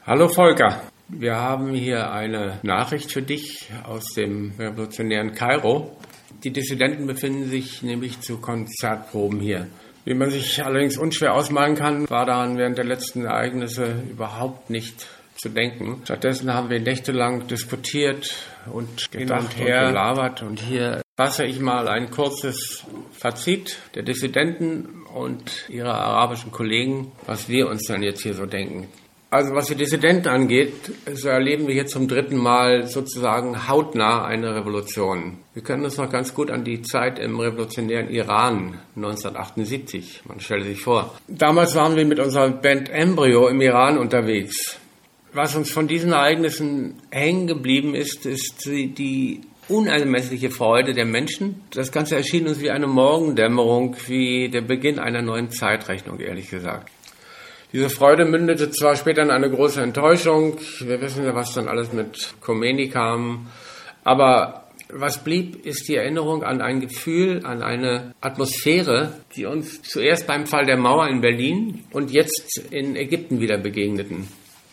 Hallo Volker, wir haben hier eine Nachricht für dich aus dem revolutionären Kairo. Die Dissidenten befinden sich nämlich zu Konzertproben hier. Wie man sich allerdings unschwer ausmalen kann, war daran während der letzten Ereignisse überhaupt nicht zu denken. Stattdessen haben wir nächtelang diskutiert und gedacht und gelabert. Und hier fasse ich mal ein kurzes Fazit der Dissidenten und ihrer arabischen Kollegen, was wir uns dann jetzt hier so denken. Also was die Dissidenten angeht, so erleben wir hier zum dritten Mal sozusagen hautnah eine Revolution. Wir können uns noch ganz gut an die Zeit im revolutionären Iran 1978, man stelle sich vor. Damals waren wir mit unserer Band Embryo im Iran unterwegs. Was uns von diesen Ereignissen hängen geblieben ist, ist die unermessliche Freude der Menschen. Das Ganze erschien uns wie eine Morgendämmerung, wie der Beginn einer neuen Zeitrechnung, ehrlich gesagt. Diese Freude mündete zwar später in eine große Enttäuschung, wir wissen ja, was dann alles mit Khomeini kam, aber was blieb, ist die Erinnerung an ein Gefühl, an eine Atmosphäre, die uns zuerst beim Fall der Mauer in Berlin und jetzt in Ägypten wieder begegneten.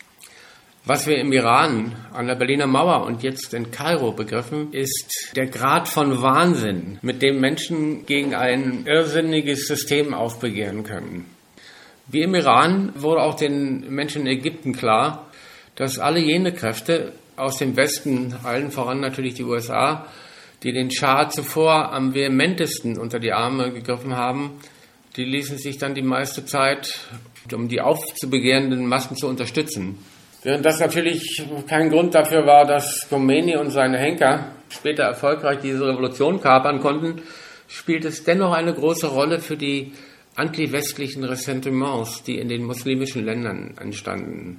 Was wir im Iran, an der Berliner Mauer und jetzt in Kairo begriffen, ist der Grad von Wahnsinn, mit dem Menschen gegen ein irrsinniges System aufbegehren können. Wie im Iran wurde auch den Menschen in Ägypten klar, dass alle jene Kräfte aus dem Westen, allen voran natürlich die USA, die den Schah zuvor am vehementesten unter die Arme gegriffen haben, die ließen sich dann die meiste Zeit, um die aufzubegehrenden Massen zu unterstützen. Während das natürlich kein Grund dafür war, dass Khomeini und seine Henker später erfolgreich diese Revolution kapern konnten, spielt es dennoch eine große Rolle für die anti-westlichen Ressentiments, die in den muslimischen Ländern entstanden.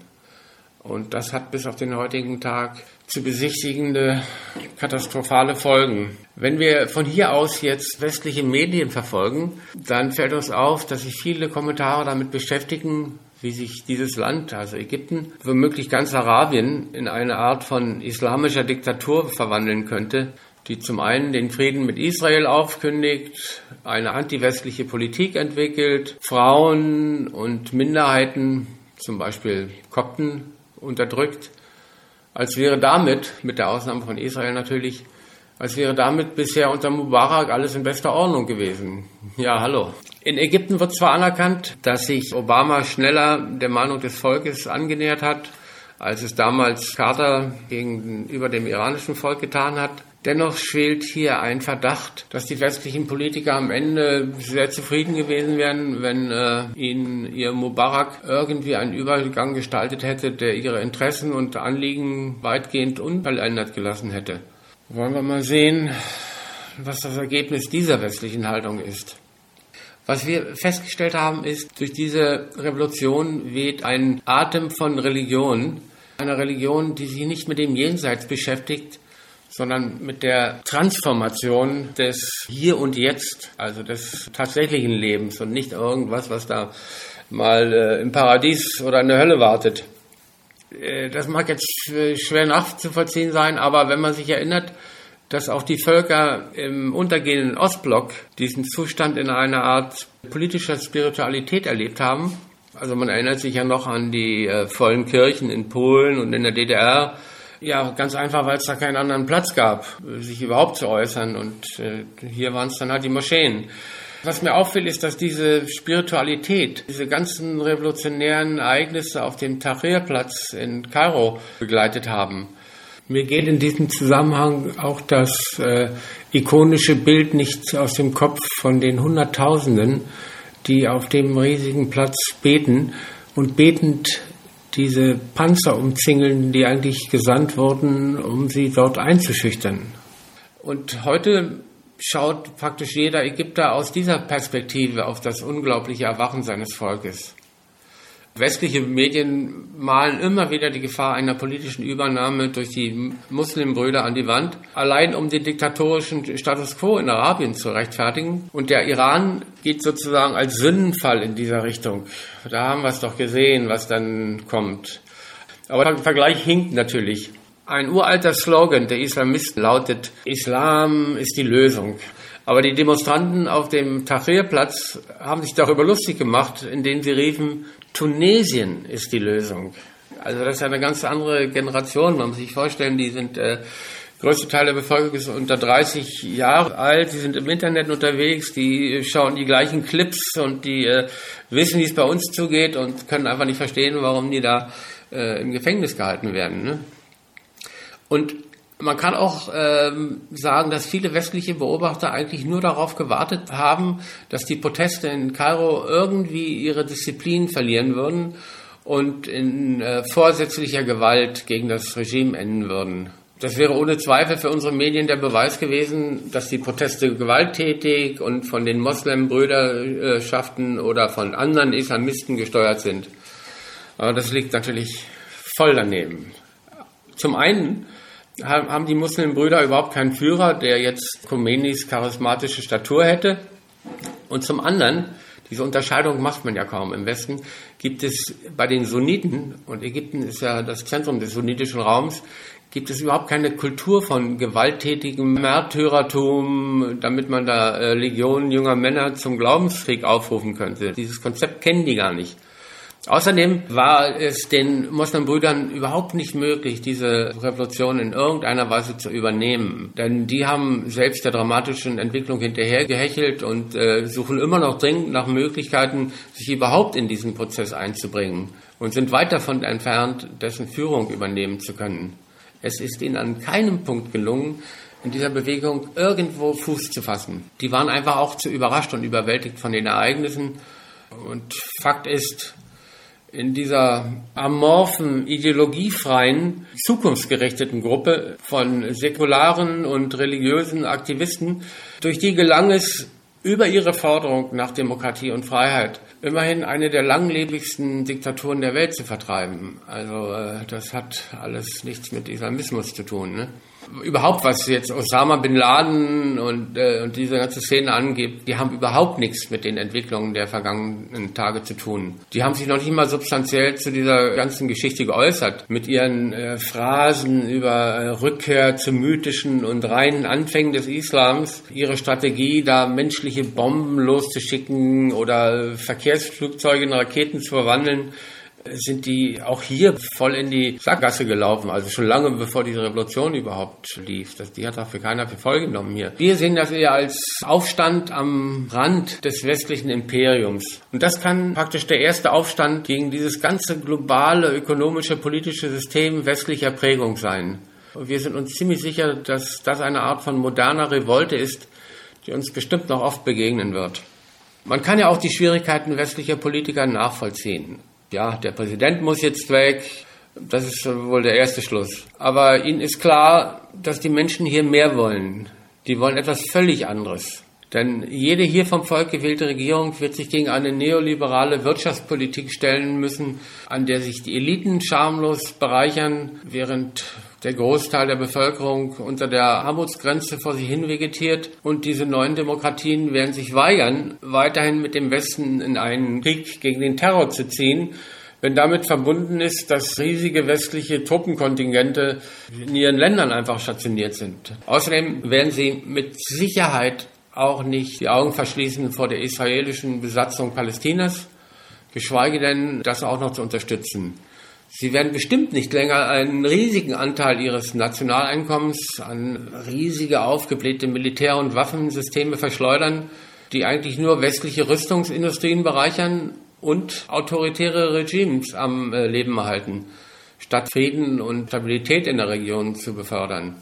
Und das hat bis auf den heutigen Tag zu besichtigende katastrophale Folgen. Wenn wir von hier aus jetzt westliche Medien verfolgen, dann fällt uns auf, dass sich viele Kommentare damit beschäftigen, wie sich dieses Land, also Ägypten, womöglich ganz Arabien, in eine Art von islamischer Diktatur verwandeln könnte, die zum einen den Frieden mit Israel aufkündigt, eine antiwestliche Politik entwickelt, Frauen und Minderheiten, zum Beispiel Kopten, unterdrückt, als wäre damit, mit der Ausnahme von Israel natürlich, als wäre damit bisher unter Mubarak alles in bester Ordnung gewesen. Ja, hallo. In Ägypten wird zwar anerkannt, dass sich Obama schneller der Meinung des Volkes angenähert hat, als es damals Carter gegenüber dem iranischen Volk getan hat. Dennoch schwelt hier ein Verdacht, dass die westlichen Politiker am Ende sehr zufrieden gewesen wären, wenn ihnen ihr Mubarak irgendwie einen Übergang gestaltet hätte, der ihre Interessen und Anliegen weitgehend unverändert gelassen hätte. Wollen wir mal sehen, was das Ergebnis dieser westlichen Haltung ist. Was wir festgestellt haben, ist, durch diese Revolution weht ein Atem von Religion, einer Religion, die sich nicht mit dem Jenseits beschäftigt, sondern mit der Transformation des Hier und Jetzt, also des tatsächlichen Lebens und nicht irgendwas, was da mal im Paradies oder in der Hölle wartet. Das mag jetzt schwer nachzuvollziehen sein, aber wenn man sich erinnert, dass auch die Völker im untergehenden Ostblock diesen Zustand in einer Art politischer Spiritualität erlebt haben, also man erinnert sich ja noch an die vollen Kirchen in Polen und in der DDR, ja, ganz einfach, weil es da keinen anderen Platz gab, sich überhaupt zu äußern. Und hier waren es dann halt die Moscheen. Was mir auffällt, ist, dass diese Spiritualität, diese ganzen revolutionären Ereignisse auf dem Tahrir-Platz in Kairo begleitet haben. Mir geht in diesem Zusammenhang auch das ikonische Bild nicht aus dem Kopf von den Hunderttausenden, die auf dem riesigen Platz beten und betend diese Panzer umzingeln, die eigentlich gesandt wurden, um sie dort einzuschüchtern. Und heute schaut praktisch jeder Ägypter aus dieser Perspektive auf das unglaubliche Erwachen seines Volkes. Westliche Medien malen immer wieder die Gefahr einer politischen Übernahme durch die Muslimbrüder an die Wand, allein um den diktatorischen Status quo in Arabien zu rechtfertigen. Und der Iran geht sozusagen als Sündenfall in dieser Richtung. Da haben wir es doch gesehen, was dann kommt. Aber der Vergleich hinkt natürlich. Ein uralter Slogan der Islamisten lautet: Islam ist die Lösung. Aber die Demonstranten auf dem Tahrir-Platz haben sich darüber lustig gemacht, indem sie riefen: Tunesien ist die Lösung. Also das ist ja eine ganz andere Generation. Man muss sich vorstellen, die sind, größte Teil der Bevölkerung ist unter 30 Jahre alt, sie sind im Internet unterwegs, die schauen die gleichen Clips und die wissen, wie es bei uns zugeht und können einfach nicht verstehen, warum die da im Gefängnis gehalten werden. Ne? Und man kann auch sagen, dass viele westliche Beobachter eigentlich nur darauf gewartet haben, dass die Proteste in Kairo irgendwie ihre Disziplin verlieren würden und in vorsätzlicher Gewalt gegen das Regime enden würden. Das wäre ohne Zweifel für unsere Medien der Beweis gewesen, dass die Proteste gewalttätig und von den Moslem-Brüderschaften oder von anderen Islamisten gesteuert sind. Aber das liegt natürlich voll daneben. Zum einen haben die Muslimbrüder überhaupt keinen Führer, der jetzt Khomeinis charismatische Statur hätte. Und zum anderen, diese Unterscheidung macht man ja kaum im Westen, gibt es bei den Sunniten, und Ägypten ist ja das Zentrum des sunnitischen Raums, gibt es überhaupt keine Kultur von gewalttätigem Märtyrertum, damit man da Legionen junger Männer zum Glaubenskrieg aufrufen könnte. Dieses Konzept kennen die gar nicht. Außerdem war es den Muslimbrüdern überhaupt nicht möglich, diese Revolution in irgendeiner Weise zu übernehmen. Denn die haben selbst der dramatischen Entwicklung hinterhergehechelt und suchen immer noch dringend nach Möglichkeiten, sich überhaupt in diesen Prozess einzubringen und sind weit davon entfernt, dessen Führung übernehmen zu können. Es ist ihnen an keinem Punkt gelungen, in dieser Bewegung irgendwo Fuß zu fassen. Die waren einfach auch zu überrascht und überwältigt von den Ereignissen. Und Fakt ist, in dieser amorphen, ideologiefreien, zukunftsgerichteten Gruppe von säkularen und religiösen Aktivisten, durch die gelang es, über ihre Forderung nach Demokratie und Freiheit immerhin eine der langlebigsten Diktaturen der Welt zu vertreiben. Also das hat alles nichts mit Islamismus zu tun. Ne? Überhaupt, was jetzt Osama Bin Laden und diese ganze Szene angeht, die haben überhaupt nichts mit den Entwicklungen der vergangenen Tage zu tun. Die haben sich noch nicht mal substanziell zu dieser ganzen Geschichte geäußert. Mit ihren Phrasen über Rückkehr zu mythischen und reinen Anfängen des Islams, ihre Strategie, da menschliche Bomben loszuschicken oder Verkehrsflugzeuge in Raketen zu verwandeln, sind die auch hier voll in die Sackgasse gelaufen, also schon lange bevor diese Revolution überhaupt lief. Die hat dafür keiner für voll genommen hier. Wir sehen das eher als Aufstand am Rand des westlichen Imperiums. Und das kann praktisch der erste Aufstand gegen dieses ganze globale ökonomische, politische System westlicher Prägung sein. Und wir sind uns ziemlich sicher, dass das eine Art von moderner Revolte ist, die uns bestimmt noch oft begegnen wird. Man kann ja auch die Schwierigkeiten westlicher Politiker nachvollziehen. Ja, der Präsident muss jetzt weg, das ist wohl der erste Schluss. Aber ihnen ist klar, dass die Menschen hier mehr wollen. Die wollen etwas völlig anderes. Denn jede hier vom Volk gewählte Regierung wird sich gegen eine neoliberale Wirtschaftspolitik stellen müssen, an der sich die Eliten schamlos bereichern, während der Großteil der Bevölkerung unter der Armutsgrenze vor sich hin vegetiert. Und diese neuen Demokratien werden sich weigern, weiterhin mit dem Westen in einen Krieg gegen den Terror zu ziehen, wenn damit verbunden ist, dass riesige westliche Truppenkontingente in ihren Ländern einfach stationiert sind. Außerdem werden sie mit Sicherheit auch nicht die Augen verschließen vor der israelischen Besatzung Palästinas, geschweige denn, das auch noch zu unterstützen. Sie werden bestimmt nicht länger einen riesigen Anteil ihres Nationaleinkommens an riesige aufgeblähte Militär- und Waffensysteme verschleudern, die eigentlich nur westliche Rüstungsindustrien bereichern und autoritäre Regimes am Leben erhalten, statt Frieden und Stabilität in der Region zu befördern.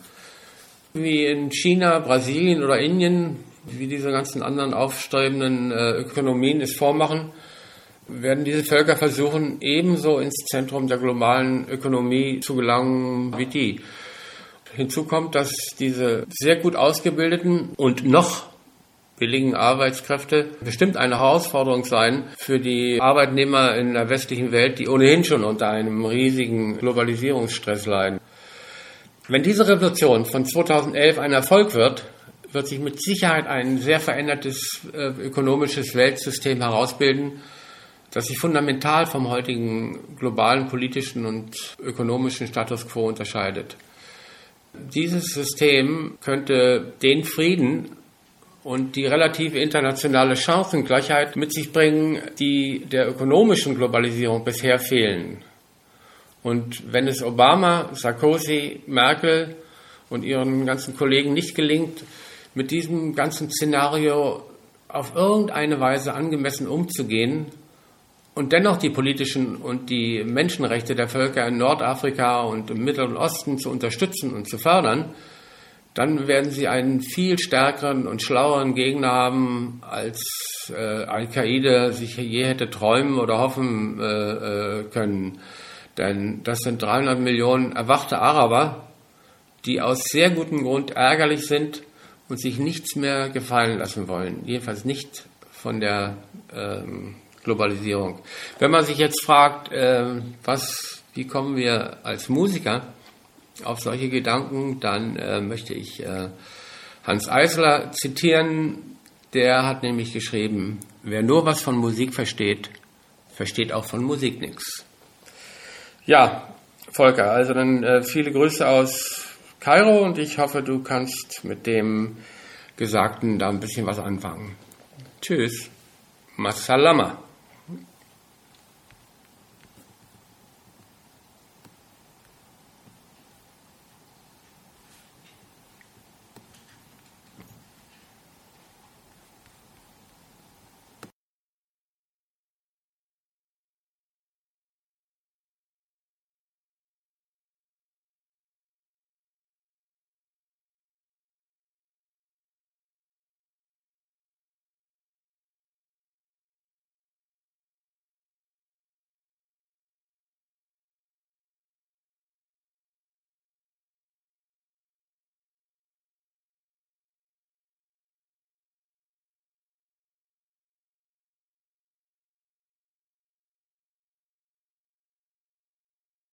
Wie in China, Brasilien oder Indien, wie diese ganzen anderen aufstrebenden Ökonomien es vormachen, werden diese Völker versuchen, ebenso ins Zentrum der globalen Ökonomie zu gelangen wie die. Hinzu kommt, dass diese sehr gut ausgebildeten und noch billigen Arbeitskräfte bestimmt eine Herausforderung sein für die Arbeitnehmer in der westlichen Welt, die ohnehin schon unter einem riesigen Globalisierungsstress leiden. Wenn diese Revolution von 2011 ein Erfolg wird, wird sich mit Sicherheit ein sehr verändertes ökonomisches Weltsystem herausbilden, das sich fundamental vom heutigen globalen politischen und ökonomischen Status quo unterscheidet. Dieses System könnte den Frieden und die relative internationale Chancengleichheit mit sich bringen, die der ökonomischen Globalisierung bisher fehlen. Und wenn es Obama, Sarkozy, Merkel und ihren ganzen Kollegen nicht gelingt, mit diesem ganzen Szenario auf irgendeine Weise angemessen umzugehen und dennoch die politischen und die Menschenrechte der Völker in Nordafrika und im Mittleren Osten zu unterstützen und zu fördern, dann werden sie einen viel stärkeren und schlaueren Gegner haben, als Al-Qaida sich je hätte träumen oder hoffen können. Denn das sind 300 Millionen erwachte Araber, die aus sehr gutem Grund ärgerlich sind und sich nichts mehr gefallen lassen wollen. Jedenfalls nicht von der Globalisierung. Wenn man sich jetzt fragt, wie kommen wir als Musiker auf solche Gedanken, dann möchte ich Hanns Eisler zitieren. Der hat nämlich geschrieben, wer nur was von Musik versteht, versteht auch von Musik nichts. Ja, Volker, also dann viele Grüße aus Kairo und ich hoffe, du kannst mit dem Gesagten da ein bisschen was anfangen. Tschüss. Masalama.